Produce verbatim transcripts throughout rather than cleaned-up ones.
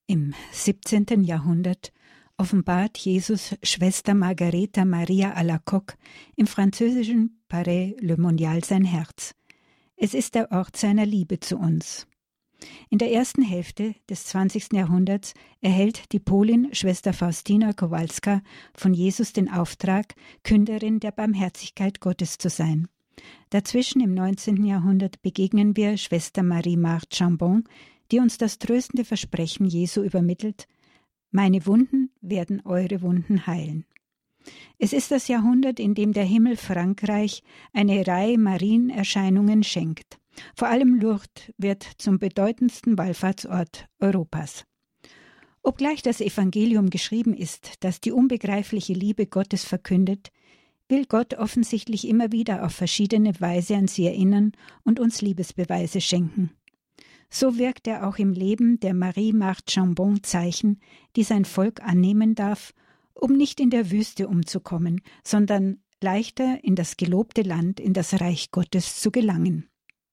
Im siebzehnten Jahrhundert offenbart Jesus Schwester Margareta Maria Alacoque im französischen Paray-le-Monial sein Herz. Es ist der Ort seiner Liebe zu uns. In der ersten Hälfte des zwanzigsten Jahrhunderts erhält die Polin Schwester Faustina Kowalska von Jesus den Auftrag, Künderin der Barmherzigkeit Gottes zu sein. Dazwischen im neunzehnten Jahrhundert begegnen wir Schwester Marie-Marthe Chambon, die uns das tröstende Versprechen Jesu übermittelt: Meine Wunden werden eure Wunden heilen. Es ist das Jahrhundert, in dem der Himmel Frankreich eine Reihe Marienerscheinungen schenkt. Vor allem Lourdes wird zum bedeutendsten Wallfahrtsort Europas. Obgleich das Evangelium geschrieben ist, das die unbegreifliche Liebe Gottes verkündet, will Gott offensichtlich immer wieder auf verschiedene Weise an sie erinnern und uns Liebesbeweise schenken. So wirkt er auch im Leben der Marie-Marthe Chambon Zeichen, die sein Volk annehmen darf, um nicht in der Wüste umzukommen, sondern leichter in das gelobte Land, in das Reich Gottes zu gelangen.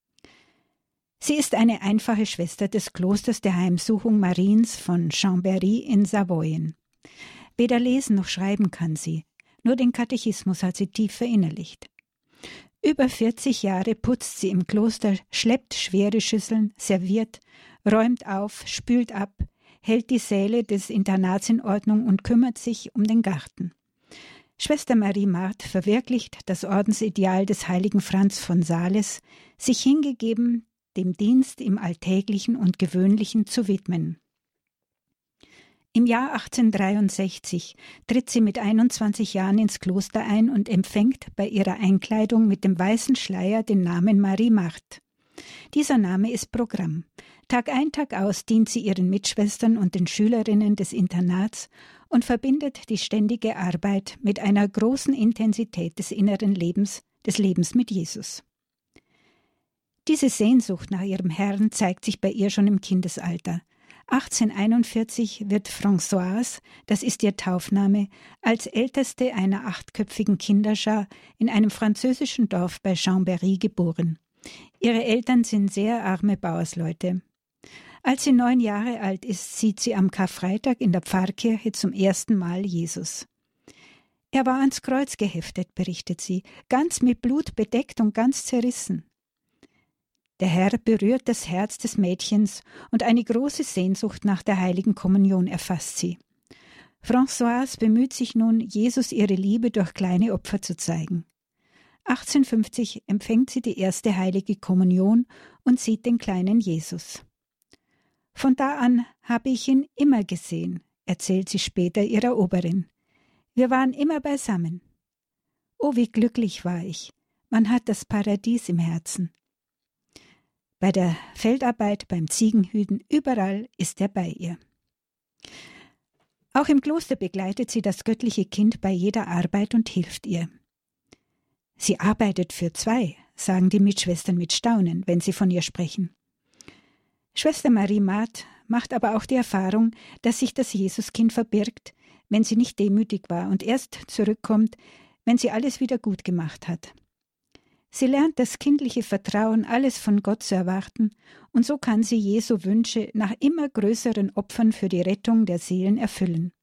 Sie ist eine einfache Schwester des Klosters der Heimsuchung Mariens von Chambéry in Savoyen. Weder lesen noch schreiben kann sie, nur den Katechismus hat sie tief verinnerlicht. Über vierzig Jahre putzt sie im Kloster, schleppt schwere Schüsseln, serviert, räumt auf, spült ab, hält die Säle des Internats in Ordnung und kümmert sich um den Garten. Schwester Marie-Marthe verwirklicht das Ordensideal des heiligen Franz von Sales, sich hingegeben, dem Dienst im Alltäglichen und Gewöhnlichen zu widmen. Im Jahr achtzehnhundertdreiundsechzig tritt sie mit einundzwanzig Jahren ins Kloster ein und empfängt bei ihrer Einkleidung mit dem weißen Schleier den Namen Marie-Marthe. Dieser Name ist Programm. Tag ein, Tag aus dient sie ihren Mitschwestern und den Schülerinnen des Internats und verbindet die ständige Arbeit mit einer großen Intensität des inneren Lebens, des Lebens mit Jesus. Diese Sehnsucht nach ihrem Herrn zeigt sich bei ihr schon im Kindesalter. achtzehnhunderteinundvierzig wird Françoise, das ist ihr Taufname, als älteste einer achtköpfigen Kinderschar in einem französischen Dorf bei Chambéry geboren. Ihre Eltern sind sehr arme Bauersleute. Als sie neun Jahre alt ist, sieht sie am Karfreitag in der Pfarrkirche zum ersten Mal Jesus. Er war ans Kreuz geheftet, berichtet sie, ganz mit Blut bedeckt und ganz zerrissen. Der Herr berührt das Herz des Mädchens und eine große Sehnsucht nach der heiligen Kommunion erfasst sie. Françoise bemüht sich nun, Jesus ihre Liebe durch kleine Opfer zu zeigen. achtzehnhundertfünfzig empfängt sie die erste heilige Kommunion und sieht den kleinen Jesus. Von da an habe ich ihn immer gesehen, erzählt sie später ihrer Oberin. Wir waren immer beisammen. Oh, wie glücklich war ich. Man hat das Paradies im Herzen. Bei der Feldarbeit, beim Ziegenhüten, überall ist er bei ihr. Auch im Kloster begleitet sie das göttliche Kind bei jeder Arbeit und hilft ihr. Sie arbeitet für zwei, sagen die Mitschwestern mit Staunen, wenn sie von ihr sprechen. Schwester Marie-Marthe macht aber auch die Erfahrung, dass sich das Jesuskind verbirgt, wenn sie nicht demütig war und erst zurückkommt, wenn sie alles wieder gut gemacht hat. Sie lernt das kindliche Vertrauen, alles von Gott zu erwarten, und so kann sie Jesu Wünsche nach immer größeren Opfern für die Rettung der Seelen erfüllen.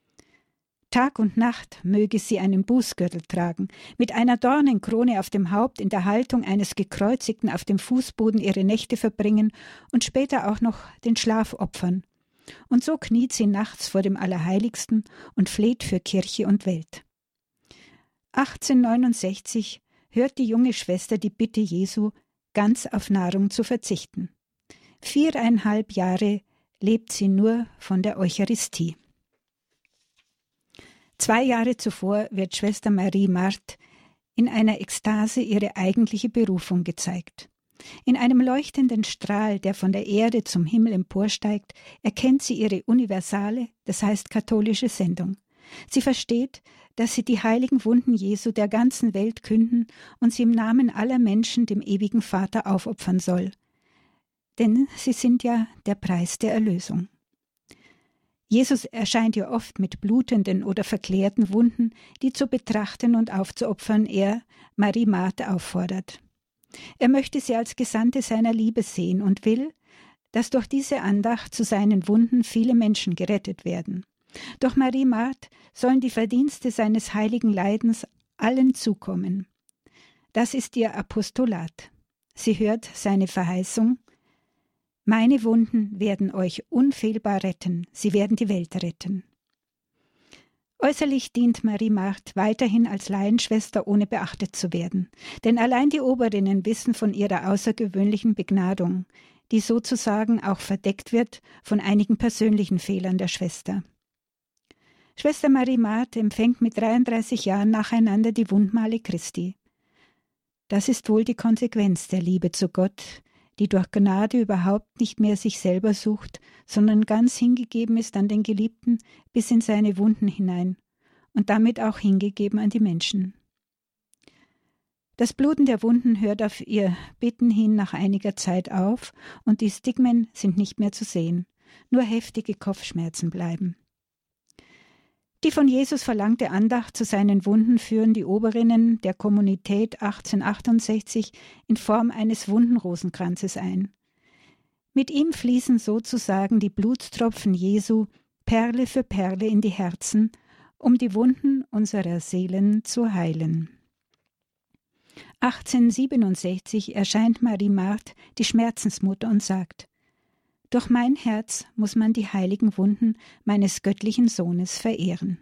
Tag und Nacht möge sie einen Bußgürtel tragen, mit einer Dornenkrone auf dem Haupt in der Haltung eines Gekreuzigten auf dem Fußboden ihre Nächte verbringen und später auch noch den Schlaf opfern. Und so kniet sie nachts vor dem Allerheiligsten und fleht für Kirche und Welt. achtzehnhundertneunundsechzig hört die junge Schwester die Bitte Jesu, ganz auf Nahrung zu verzichten. Viereinhalb Jahre lebt sie nur von der Eucharistie. Zwei Jahre zuvor wird Schwester Marie-Marthe in einer Ekstase ihre eigentliche Berufung gezeigt. In einem leuchtenden Strahl, der von der Erde zum Himmel emporsteigt, erkennt sie ihre universale, das heißt katholische Sendung. Sie versteht, dass sie die heiligen Wunden Jesu der ganzen Welt künden und sie im Namen aller Menschen dem ewigen Vater aufopfern soll. Denn sie sind ja der Preis der Erlösung. Jesus erscheint ihr oft mit blutenden oder verklärten Wunden, die zu betrachten und aufzuopfern er, Marie-Marthe, auffordert. Er möchte sie als Gesandte seiner Liebe sehen und will, dass durch diese Andacht zu seinen Wunden viele Menschen gerettet werden. Durch Marie Marth sollen die Verdienste seines heiligen Leidens allen zukommen. Das ist ihr Apostolat. Sie hört seine Verheißung: Meine Wunden werden euch unfehlbar retten, sie werden die Welt retten. Äußerlich dient Marie Marth weiterhin als Laienschwester, ohne beachtet zu werden. Denn allein die Oberinnen wissen von ihrer außergewöhnlichen Begnadung, die sozusagen auch verdeckt wird von einigen persönlichen Fehlern der Schwester. Schwester Marie Marth empfängt mit dreiunddreißig Jahren nacheinander die Wundmale Christi. Das ist wohl die Konsequenz der Liebe zu Gott, die durch Gnade überhaupt nicht mehr sich selber sucht, sondern ganz hingegeben ist an den Geliebten bis in seine Wunden hinein und damit auch hingegeben an die Menschen. Das Bluten der Wunden hört auf ihr Bitten hin nach einiger Zeit auf und die Stigmen sind nicht mehr zu sehen, nur heftige Kopfschmerzen bleiben. Die von Jesus verlangte Andacht zu seinen Wunden führen die Oberinnen der Kommunität achtzehnhundertachtundsechzig in Form eines Wundenrosenkranzes ein. Mit ihm fließen sozusagen die Blutstropfen Jesu Perle für Perle in die Herzen, um die Wunden unserer Seelen zu heilen. achtzehnhundertsiebenundsechzig erscheint Marie Marth, die Schmerzensmutter, und sagt: Durch mein Herz muss man die heiligen Wunden meines göttlichen Sohnes verehren.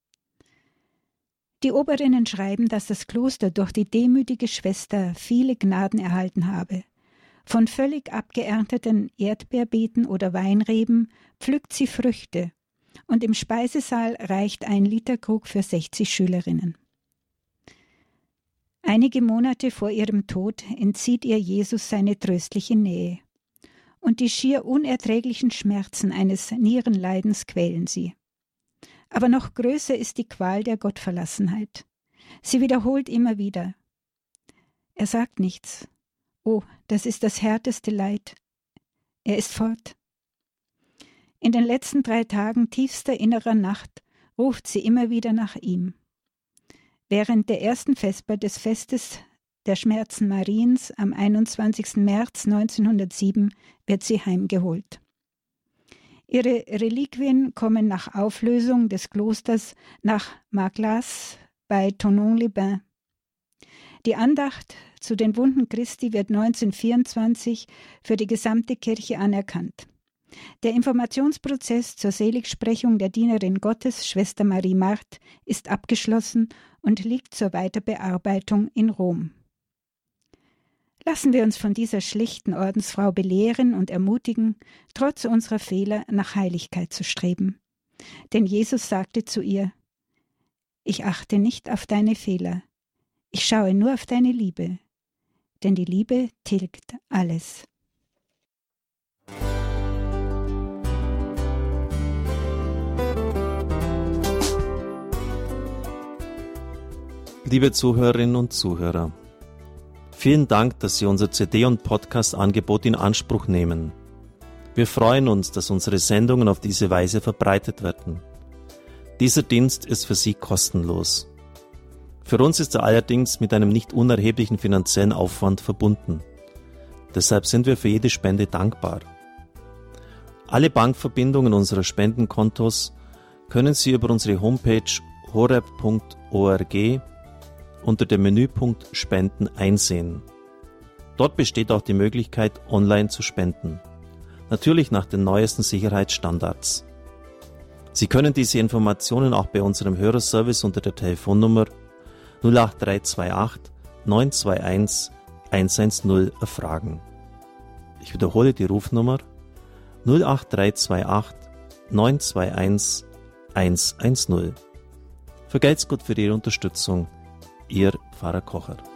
Die Oberinnen schreiben, dass das Kloster durch die demütige Schwester viele Gnaden erhalten habe. Von völlig abgeernteten Erdbeerbeeten oder Weinreben pflückt sie Früchte und im Speisesaal reicht ein Literkrug für sechzig Schülerinnen. Einige Monate vor ihrem Tod entzieht ihr Jesus seine tröstliche Nähe. Und die schier unerträglichen Schmerzen eines Nierenleidens quälen sie. Aber noch größer ist die Qual der Gottverlassenheit. Sie wiederholt immer wieder: Er sagt nichts. Oh, das ist das härteste Leid. Er ist fort. In den letzten drei Tagen tiefster innerer Nacht ruft sie immer wieder nach ihm. Während der ersten Vesper des Festes der Schmerzen Mariens am einundzwanzigsten März neunzehnhundertsieben wird sie heimgeholt. Ihre Reliquien kommen nach Auflösung des Klosters nach Marglas bei Thonon-les-Bains. Die Andacht zu den Wunden Christi wird neunzehnhundertvierundzwanzig für die gesamte Kirche anerkannt. Der Informationsprozess zur Seligsprechung der Dienerin Gottes, Schwester Marie Marth, ist abgeschlossen und liegt zur Weiterbearbeitung in Rom. Lassen wir uns von dieser schlichten Ordensfrau belehren und ermutigen, trotz unserer Fehler nach Heiligkeit zu streben. Denn Jesus sagte zu ihr: Ich achte nicht auf deine Fehler, ich schaue nur auf deine Liebe, denn die Liebe tilgt alles. Liebe Zuhörerinnen und Zuhörer, vielen Dank, dass Sie unser C D- und Podcast-Angebot in Anspruch nehmen. Wir freuen uns, dass unsere Sendungen auf diese Weise verbreitet werden. Dieser Dienst ist für Sie kostenlos. Für uns ist er allerdings mit einem nicht unerheblichen finanziellen Aufwand verbunden. Deshalb sind wir für jede Spende dankbar. Alle Bankverbindungen unserer Spendenkontos können Sie über unsere Homepage horeb punkt org unter dem Menüpunkt Spenden einsehen. Dort besteht auch die Möglichkeit, online zu spenden. Natürlich nach den neuesten Sicherheitsstandards. Sie können diese Informationen auch bei unserem Hörerservice unter der Telefonnummer null acht drei zwei acht neun zwei eins eins eins null erfragen. Ich wiederhole die Rufnummer null acht drei zwei acht neun zwei eins eins eins null. Vergelt's Gott für Ihre Unterstützung. Ihr Pfarrer Kocher.